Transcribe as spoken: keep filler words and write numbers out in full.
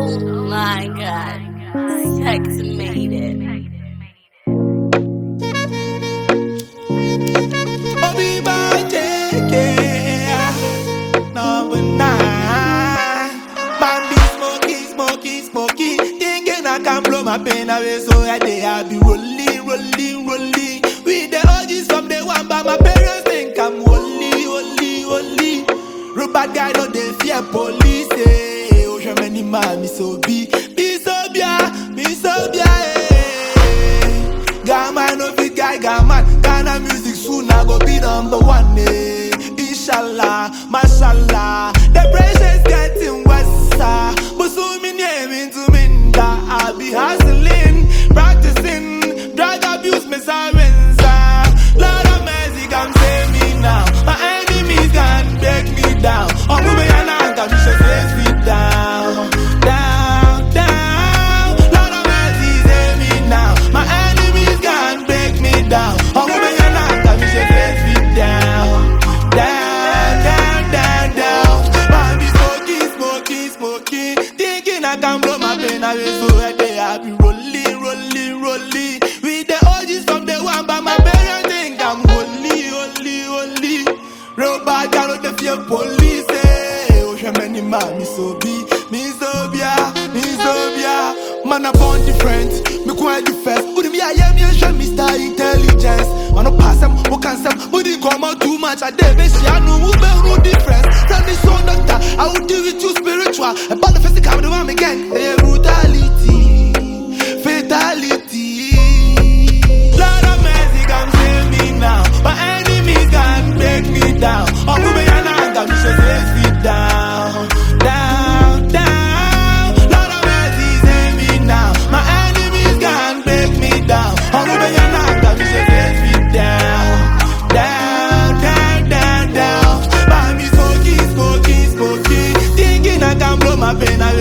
Oh my God, sex made it. Obi Bajeke, number nine. Man be smoky, smoky, smoky. Thinking I can blow my pain away, so I day I be rolling, rolling, rolling. With the urges from the one, but my parents think I'm holy, holy, holy. Real bad guy don't they fear police. Eh. Oh, so many man me so be, be so bia, be so bia. Eh. Gaman no fit guy, gaman. Ghana music soon I go be number one. Eh. Inshallah, mashallah. The pressure's getting worse. But so me name into minda. I be hustling, practicing, drug abuse, me sirens. Lord of mercy, come save me now. My enemies can't break me down. Oh, me and I got me should face me down, down, down. Lord of mercy, save me now. My enemies can't break me down. Oh, me and I got me should face me down, down, down, down, down. Man be smoking, smoking, smoking, thinking I can blow my pain away. So right there I be rolling, rolling, rolling. With the urges from the one, but my parents think I'm holy, holy, holy. Real bad guy don't they fear police. Eh. Oh, so many man me so be, me so bia, me so bia. Man I born different, me quite different. Who me I am you show me star intelligence. Man I pass them, who can some, who didn't come out too much. I did be I know who be no difference. Tell me so doctor, I will deal with you spiritual. About the physical, the one again. Hey, brutality, fatality. Lord of mercy, come save me now. My enemies can't break me down. Oh, me and I got me should face me down, down, down. Lord of mercy, save me now. My enemies can't break me down. Oh, me and I got me should face me down, down, down, down, down. Man, me smoky, smoky, smoky, thinking I can blow my pain away.